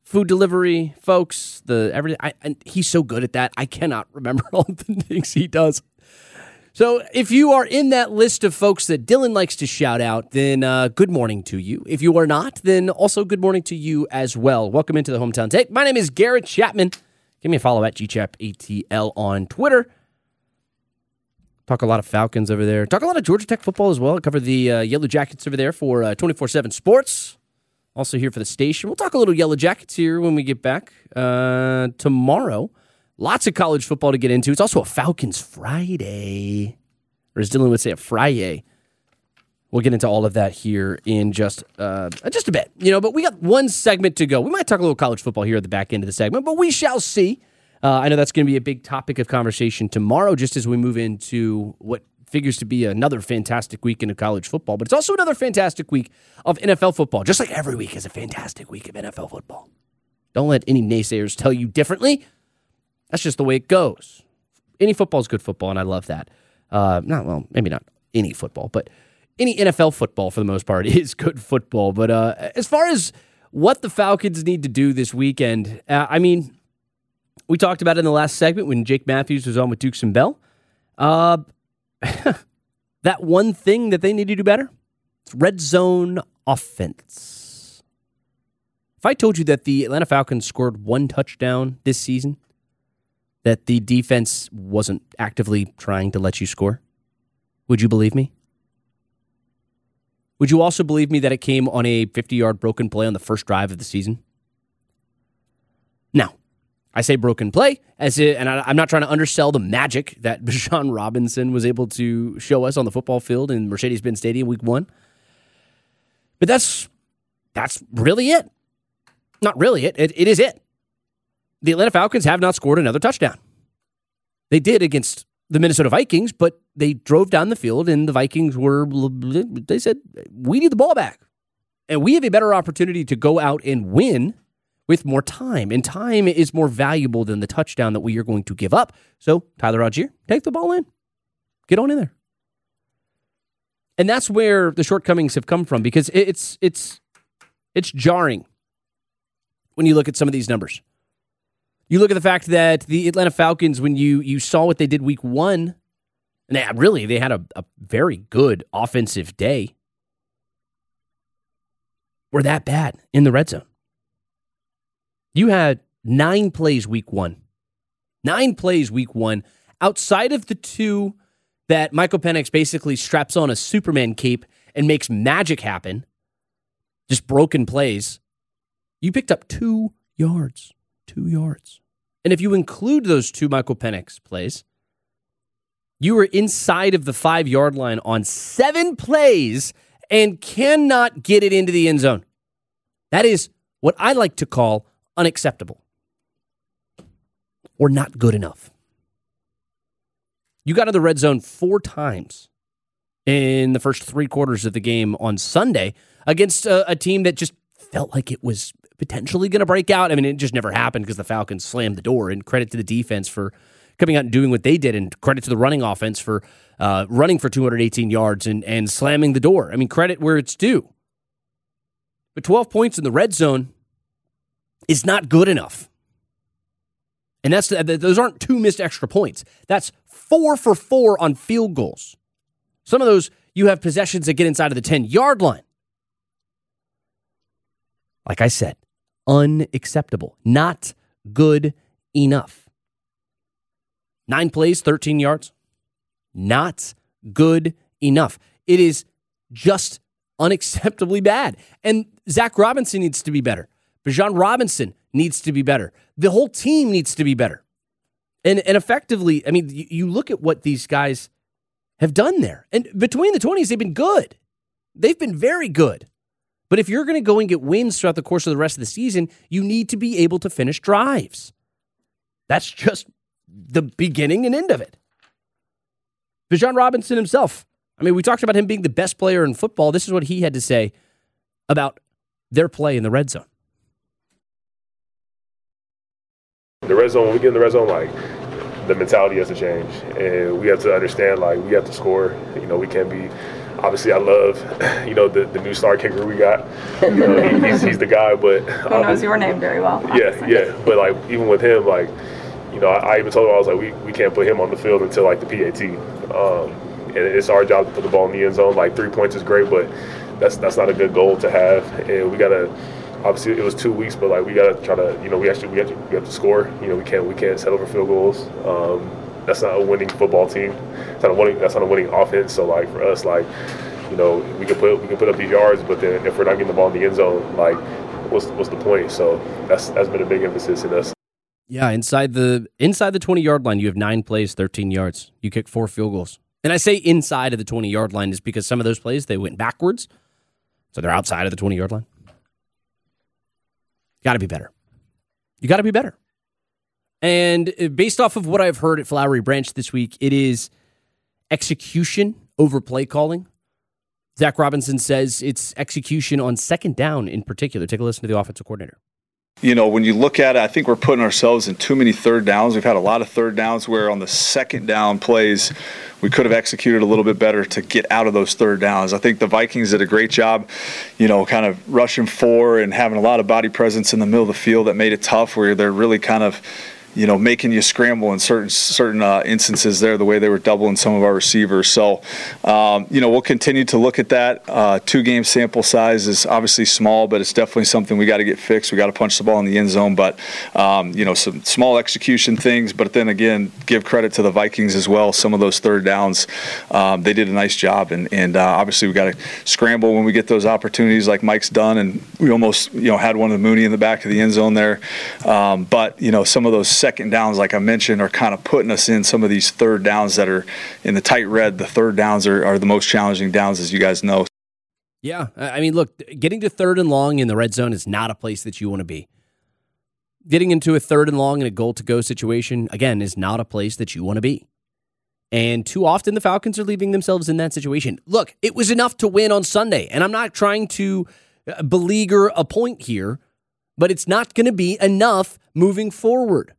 food delivery folks, the everything. I, and he's so good at that. I cannot remember all the things he does. So if you are in that list of folks that Dylan likes to shout out, then uh, good morning to you. If you are not, then also good morning to you as well. Welcome into the Hometown Take. My name is Garrett Chapman. Give me a follow at G Chap A T L on Twitter. Talk a lot of Falcons over there. Talk a lot of Georgia Tech football as well. I cover the uh, Yellow Jackets over there for uh, twenty-four seven Sports. Also here for the station. We'll talk a little Yellow Jackets here when we get back uh, tomorrow. Lots of college football to get into. It's also a Falcons Friday. Or as Dylan would say, a Friday. We'll get into all of that here in just uh, just a bit. You know, but we got one segment to go. We might talk a little college football here at the back end of the segment, but we shall see. Uh, I know that's going to be a big topic of conversation tomorrow, just as we move into what figures to be another fantastic weekend of college football. But it's also another fantastic week of N F L football, just like every week is a fantastic week of N F L football. Don't let any naysayers tell you differently. That's just the way it goes. Any football is good football, and I love that. Uh, not well, maybe not any football, but any N F L football for the most part is good football. But uh, as far as what the Falcons need to do this weekend, uh, I mean, we talked about it in the last segment when Jake Matthews was on with Dukes and Bell. Uh, that one thing that they need to do better, it's red zone offense. If I told you that the Atlanta Falcons scored one touchdown this season, that the defense wasn't actively trying to let you score, would you believe me? Would you also believe me that it came on a fifty-yard broken play on the first drive of the season? Now, I say broken play, as it, and I, I'm not trying to undersell the magic that Bijan Robinson was able to show us on the football field in Mercedes-Benz Stadium week one. But that's that's really it. Not really it. It, it is it. The Atlanta Falcons have not scored another touchdown. They did against the Minnesota Vikings, but they drove down the field, and the Vikings were, they said, we need the ball back. And we have a better opportunity to go out and win with more time. And time is more valuable than the touchdown that we are going to give up. So, Tyler Allgeier, take the ball in. Get on in there. And that's where the shortcomings have come from, because it's it's it's jarring when you look at some of these numbers. You look at the fact that the Atlanta Falcons, when you you saw what they did week one, and they, really, they had a, a very good offensive day, were that bad in the red zone. You had nine plays week one. Nine plays week one. Outside of the two that Michael Penix basically straps on a Superman cape and makes magic happen, just broken plays, you picked up two yards. Two yards. And if you include those two Michael Penix plays, you were inside of the five-yard line on seven plays and cannot get it into the end zone. That is what I like to call unacceptable or not good enough. You got to the red zone four times in the first three quarters of the game on Sunday against a, a team that just felt like it was potentially going to break out. I mean, it just never happened because the Falcons slammed the door, and credit to the defense for coming out and doing what they did, and credit to the running offense for uh, running for two hundred eighteen yards and, and slamming the door. I mean, credit where it's due. But twelve points in the red zone is not good enough. And that's those aren't two missed extra points. That's four for four on field goals. Some of those, you have possessions that get inside of the ten-yard line. Like I said, unacceptable. Not good enough. Nine plays, thirteen yards. Not good enough. It is just unacceptably bad. And Zach Robinson needs to be better. Bijan Robinson needs to be better. The whole team needs to be better. And and effectively, I mean, you, you look at what these guys have done there. And between the twenties, they've been good. They've been very good. But if you're going to go and get wins throughout the course of the rest of the season, you need to be able to finish drives. That's just the beginning and end of it. Bijan Robinson himself, I mean, we talked about him being the best player in football. This is what he had to say about their play in the red zone. The red zone, when we get in the red zone, like, the mentality has to change. And we have to understand, like, we have to score. You know, we can't be obviously I love, you know, the, the new star kicker we got. You know, he, he's, he's the guy, but who um, knows your name very well. Yeah, obviously. yeah. But like even with him, like, you know, I, I even told him, I was like, we, we can't put him on the field until like the P A T. Um, and it's our job to put the ball in the end zone. Like three points is great, but that's that's not a good goal to have. And we gotta, obviously it was two weeks, but like we gotta try to, you know, we actually we have to, we have to score. You know, we can't we can't settle for field goals. Um, that's not a winning football team. It's not a winning. That's not a winning offense. So like for us, like, you know, we can put we can put up these yards, but then if we're not getting the ball in the end zone, like, what's what's the point? So that's that's been a big emphasis in us. Yeah, inside the inside the twenty-yard line, you have nine plays, thirteen yards. You kick four field goals. And I say inside of the twenty-yard line is because some of those plays, they went backwards, so they're outside of the twenty-yard line. Got to be better. You got to be better. And based off of what I've heard at Flowery Branch this week, it is execution over play calling. Zach Robinson says it's execution on second down in particular. Take a listen to the offensive coordinator. You know, when you look at it, I think we're putting ourselves in too many third downs. We've had a lot of third downs where on the second down plays, we could have executed a little bit better to get out of those third downs. I think the Vikings did a great job, you know, kind of rushing four and having a lot of body presence in the middle of the field that made it tough, where they're really kind of, you know, making you scramble in certain certain uh, instances there, the way they were doubling some of our receivers. So, um, you know, we'll continue to look at that. Uh, two-game sample size is obviously small, but it's definitely something we got to get fixed. We got to punch the ball in the end zone. But, um, you know, some small execution things. But then again, give credit to the Vikings as well. Some of those third downs, um, they did a nice job. And, and uh, obviously we got to scramble when we get those opportunities like Mike's done. And we almost, you know, had one of the Mooney in the back of the end zone there. Um, but, you know, some of those second downs, like I mentioned, are kind of putting us in some of these third downs that are in the tight red. The third downs are, are the most challenging downs, as you guys know. Yeah, I mean, look, getting to third and long in the red zone is not a place that you want to be. Getting into a third and long in a goal-to-go situation, again, is not a place that you want to be. And too often the Falcons are leaving themselves in that situation. Look, it was enough to win on Sunday, and I'm not trying to beleaguer a point here, but it's not going to be enough moving forward.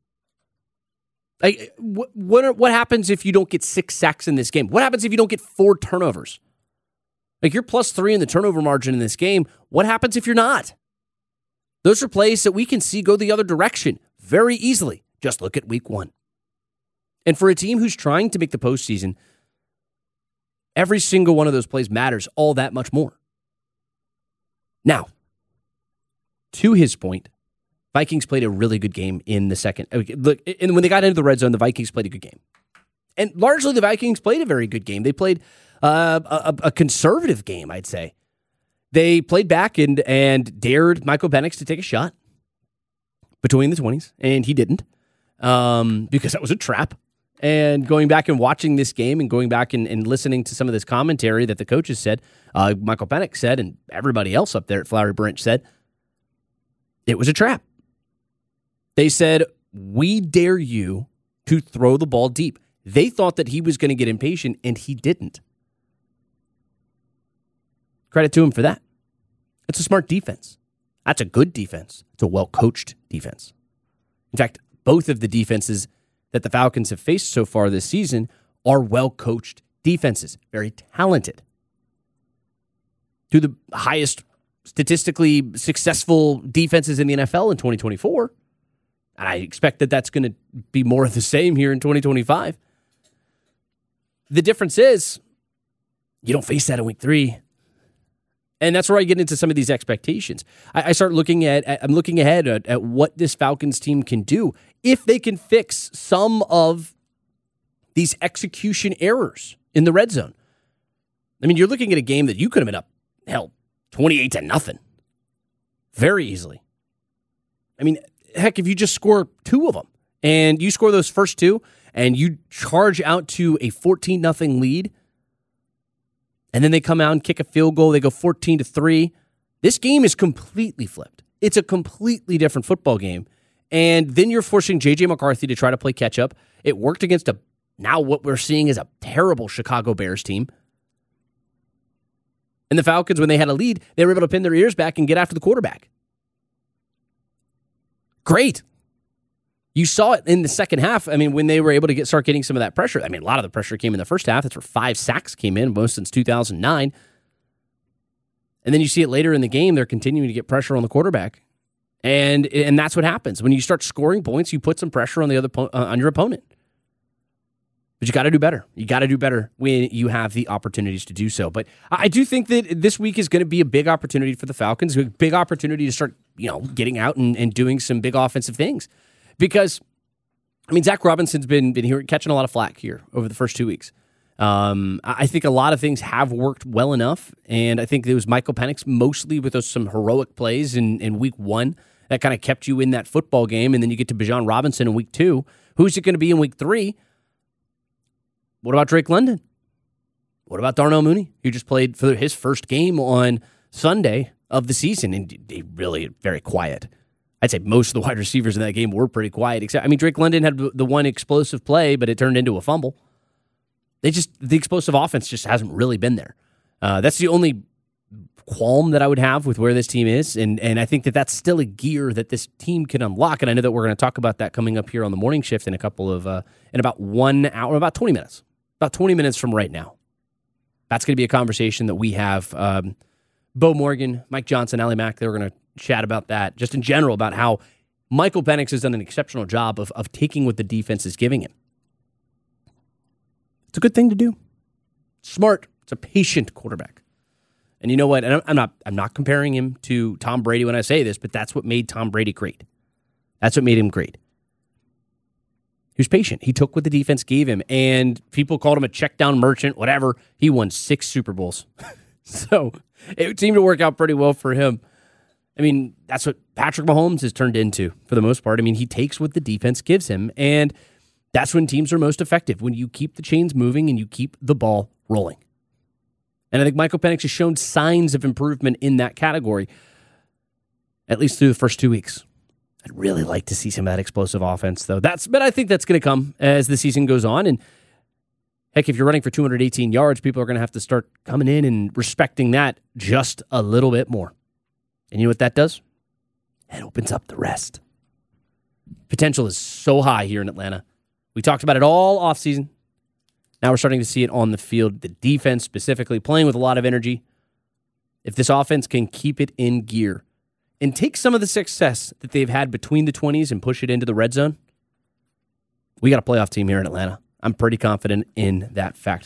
Like, what what, what happens if you don't get six sacks in this game? What happens if you don't get four turnovers? Like, you're plus three in the turnover margin in this game. What happens if you're not? Those are plays that we can see go the other direction very easily. Just look at week one. And for a team who's trying to make the postseason, every single one of those plays matters all that much more. Now, to his point, Vikings played a really good game in the second. Look, and when they got into the red zone, the Vikings played a good game. And largely the Vikings played a very good game. They played uh, a, a conservative game, I'd say. They played back and, and dared Michael Penix to take a shot between the twenties, and he didn't um, because that was a trap. And going back and watching this game and going back and, and listening to some of this commentary that the coaches said, uh, Michael Penix said, and everybody else up there at Flowery Branch said, it was a trap. They said, we dare you to throw the ball deep. They thought that he was going to get impatient, and he didn't. Credit to him for that. It's a smart defense. That's a good defense. It's a well-coached defense. In fact, both of the defenses that the Falcons have faced so far this season are well-coached defenses. Very talented. Two of the highest statistically successful defenses in the N F L in twenty twenty-four. And I expect that that's going to be more of the same here in twenty twenty-five. The difference is you don't face that in week three. And that's where I get into some of these expectations. I, I start looking at, at, I'm looking ahead at, at what this Falcons team can do if they can fix some of these execution errors in the red zone. I mean, you're looking at a game that you could have been up, hell, twenty-eight to nothing. Very easily. I mean, heck, if you just score two of them and you score those first two and you charge out to a fourteen nothing lead, and then they come out and kick a field goal, they go fourteen to three, this game is completely flipped. It's a completely different football game. And then you're forcing J J McCarthy to try to play catch up. It worked against a now what we're seeing is a terrible Chicago Bears team. And the Falcons, when they had a lead, they were able to pin their ears back and get after the quarterback. Great. You saw it in the second half. I mean, when they were able to get start getting some of that pressure. I mean, a lot of the pressure came in the first half. That's where five sacks came in, most since two thousand nine. And then you see it later in the game. They're continuing to get pressure on the quarterback. And and that's what happens. When you start scoring points, you put some pressure on the other uh, on your opponent. But you got to do better. You got to do better when you have the opportunities to do so. But I do think that this week is going to be a big opportunity for the Falcons, a big opportunity to start, you know, getting out and, and doing some big offensive things. Because, I mean, Zach Robinson's been, been here catching a lot of flack here over the first two weeks. Um, I think a lot of things have worked well enough, and I think it was Michael Penix mostly with those, some heroic plays in, in week one that kind of kept you in that football game, and then you get to Bijan Robinson in week two. Who's it going to be in week three? What about Drake London? What about Darnell Mooney, who just played for his first game on Sunday of the season, and they really very quiet. I'd say most of the wide receivers in that game were pretty quiet. Except, I mean, Drake London had the one explosive play, but it turned into a fumble. They just the explosive offense just hasn't really been there. Uh, that's the only qualm that I would have with where this team is, and and I think that that's still a gear that this team can unlock. And I know that we're going to talk about that coming up here on the morning shift in a couple of uh, in about one hour, about twenty minutes, about twenty minutes from right now. That's going to be a conversation that we have. Um, Bo Morgan, Mike Johnson, Ali Mack, they're going to chat about that, just in general, about how Michael Penix has done an exceptional job of, of taking what the defense is giving him. It's a good thing to do. Smart. It's a patient quarterback. And you know what? And I'm not I'm not comparing him to Tom Brady when I say this, but that's what made Tom Brady great. That's what made him great. He was patient. He took what the defense gave him, and people called him a check down merchant, whatever. He won six Super Bowls. So it seemed to work out pretty well for him. I mean, that's what Patrick Mahomes has turned into for the most part. I mean, he takes what the defense gives him, and that's when teams are most effective, when you keep the chains moving and you keep the ball rolling. And I think Michael Penix has shown signs of improvement in that category, at least through the first two weeks. I'd really like to see some of that explosive offense, though. That's, but I think that's going to come as the season goes on. And heck, if you're running for two hundred eighteen yards, people are going to have to start coming in and respecting that just a little bit more. And you know what that does? It opens up the rest. Potential is so high here in Atlanta. We talked about it all offseason. Now we're starting to see it on the field. The defense specifically playing with a lot of energy. If this offense can keep it in gear and take some of the success that they've had between the twenties and push it into the red zone, we got a playoff team here in Atlanta. I'm pretty confident in that fact.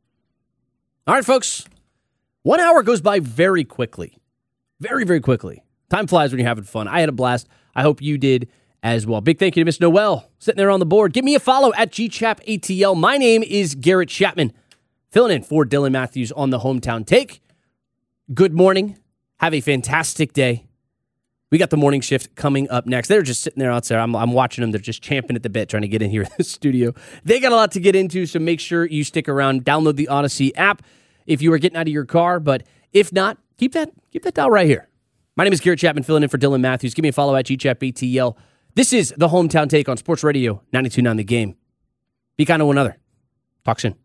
All right, folks. One hour goes by very quickly. Very, very quickly. Time flies when you're having fun. I had a blast. I hope you did as well. Big thank you to Miss Noel sitting there on the board. Give me a follow at G Chap A T L. My name is Garrett Chapman, filling in for Dylan Matthews on the Hometown Take. Good morning. Have a fantastic day. We got the morning shift coming up next. They're just sitting there outside. I'm, I'm watching them. They're just champing at the bit, trying to get in here in the studio. They got a lot to get into, so make sure you stick around. Download the Odyssey app if you are getting out of your car, but if not, keep that keep that dial right here. My name is Garrett Chapman, filling in for Dylan Matthews. Give me a follow at G Chap A T L. This is the Hometown Take on Sports Radio ninety-two point nine The Game. Be kind to one another. Talk soon.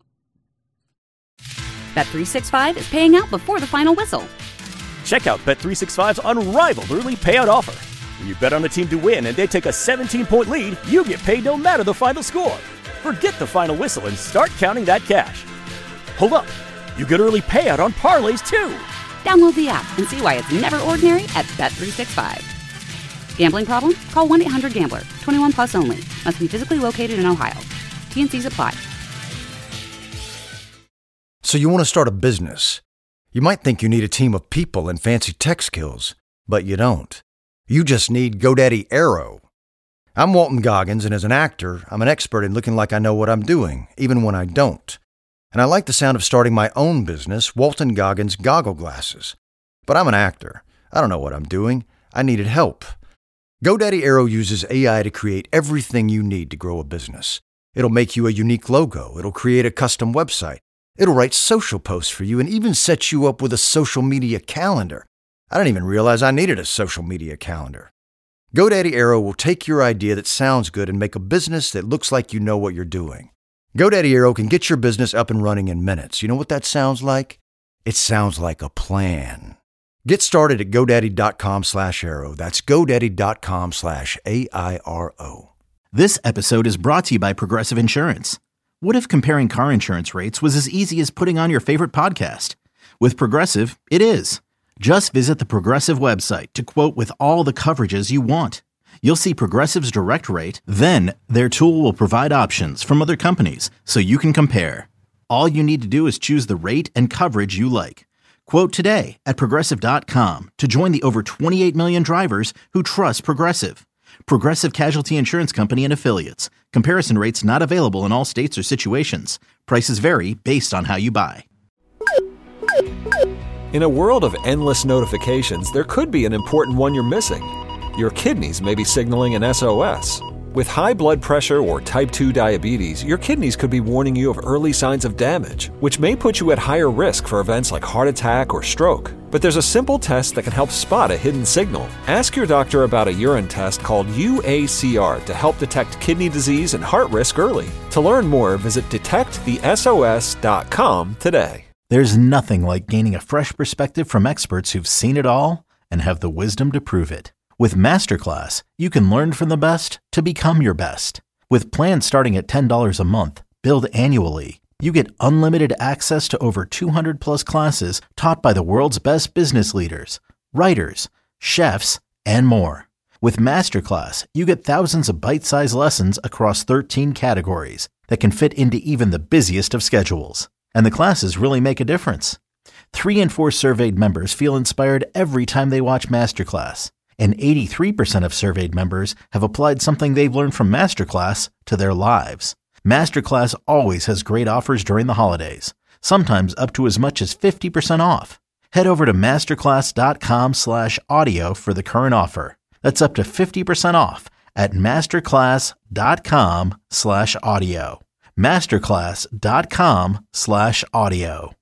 Bet three sixty-five is paying out before the final whistle. Check out Bet three sixty-five's unrivaled early payout offer. When you bet on a team to win and they take a seventeen-point lead, you get paid no matter the final score. Forget the final whistle and start counting that cash. Hold up. You get early payout on parlays, too. Download the app and see why it's never ordinary at Bet three sixty-five. Gambling problem? Call one eight hundred gambler. twenty-one plus only. Must be physically located in Ohio. T and C's apply. So you want to start a business. You might think you need a team of people and fancy tech skills, but you don't. You just need GoDaddy Aero. I'm Walton Goggins, and as an actor, I'm an expert in looking like I know what I'm doing, even when I don't. And I like the sound of starting my own business, Walton Goggins Goggle Glasses. But I'm an actor. I don't know what I'm doing. I needed help. GoDaddy Aero uses A I to create everything you need to grow a business. It'll make you a unique logo. It'll create a custom website. It'll write social posts for you and even set you up with a social media calendar. I didn't even realize I needed a social media calendar. GoDaddy Aero will take your idea that sounds good and make a business that looks like you know what you're doing. GoDaddy Aero can get your business up and running in minutes. You know what that sounds like? It sounds like a plan. Get started at GoDaddy.com slash Aero. That's GoDaddy.com slash A I R O. This episode is brought to you by Progressive Insurance. What if comparing car insurance rates was as easy as putting on your favorite podcast? With Progressive, it is. Just visit the Progressive website to quote with all the coverages you want. You'll see Progressive's direct rate, then their tool will provide options from other companies so you can compare. All you need to do is choose the rate and coverage you like. Quote today at Progressive dot com to join the over twenty-eight million drivers who trust Progressive. Progressive Casualty Insurance Company and Affiliates. Comparison rates not available in all states or situations. Prices vary based on how you buy. In a world of endless notifications, there could be an important one you're missing. Your kidneys may be signaling an S O S. With high blood pressure or type two diabetes, your kidneys could be warning you of early signs of damage, which may put you at higher risk for events like heart attack or stroke. But there's a simple test that can help spot a hidden signal. Ask your doctor about a urine test called U A C R to help detect kidney disease and heart risk early. To learn more, visit detect the S O S dot com today. There's nothing like gaining a fresh perspective from experts who've seen it all and have the wisdom to prove it. With Masterclass, you can learn from the best to become your best. With plans starting at ten dollars a month, billed annually, you get unlimited access to over two hundred plus classes taught by the world's best business leaders, writers, chefs, and more. With Masterclass, you get thousands of bite-sized lessons across thirteen categories that can fit into even the busiest of schedules. And the classes really make a difference. Three in four surveyed members feel inspired every time they watch Masterclass. And eighty-three percent of surveyed members have applied something they've learned from Masterclass to their lives. Masterclass always has great offers during the holidays, sometimes up to as much as fifty percent off. Head over to masterclass.com slash audio for the current offer. That's up to fifty percent off at masterclass.com slash audio. masterclass.com slash audio.